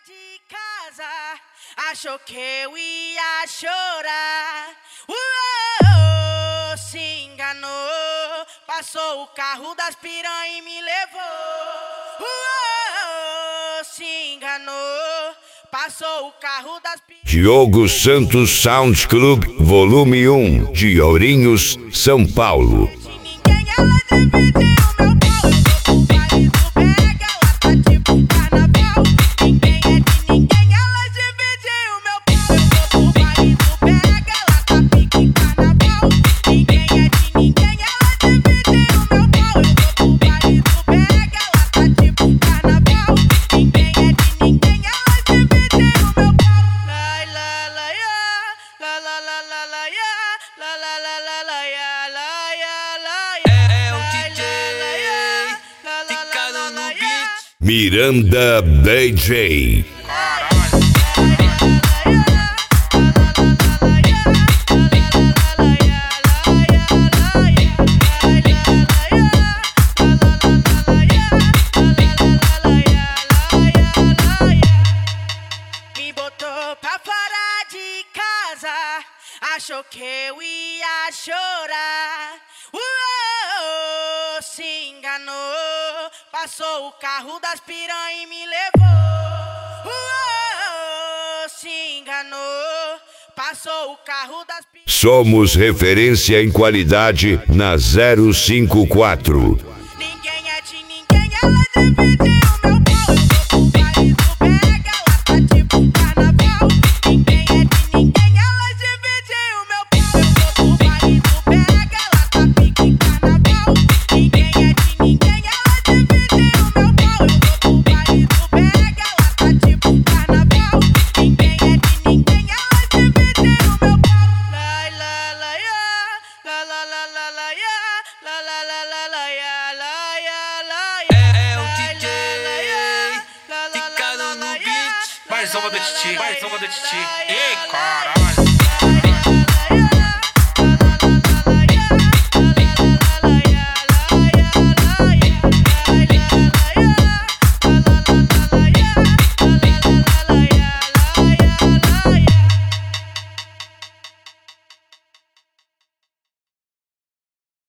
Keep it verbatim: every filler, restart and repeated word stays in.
de casa, achou que eu ia chorar. Uou, se enganou, passou o carro das piranha e me levou. Uou, se enganou, passou o carro das piranha. Diogo Santos Sound Club, volume um, de Ourinhos, São Paulo. Ninguém ela dividiu meu pau, eu vou pro baile do Pega, ela tá tipo carnaval. Ninguém é de ninguém, ela dividiu meu pau, eu vou pro baile do Pega, ela tá pique carnaval. Ninguém é de ninguém, ela dividiu meu pau, eu vou pro baile do Pega, ela tá tipo carnaval. Ninguém é de ninguém, ela dividiu meu pau. Lai la la ya, la la la la la ya, la la la la la ya, la ya la ya. É o D J Ticado no beat. Miranda D J. Me botou pra fora de casa, achou que eu ia chorar. Uou, se enganou, passou o carro das piranha e me levou. Uou, se enganou, passou o carro das piranha. Somos referência em qualidade na zero cinco quatro. Ninguém é de ninguém, ela dividiu meu pau, eu vou pro baile do Pega, ela tá tipo carnaval. Ninguém é de ninguém, ela dividiu meu pau, eu vou pro baile do Pega, ela tá pique carnaval. Ninguém é de ninguém, ela dividiu meu pau, eu vou pro baile do Pega, ela tá tipo carnaval. Ninguém é de ninguém, ela dividiu meu pau. Lai la la ya, la la la la la ya, la la la la la ya, la ya la ya. É o D J Ticado no beat. Mais uma do Titi, mais uma do Titi. Ei, cara.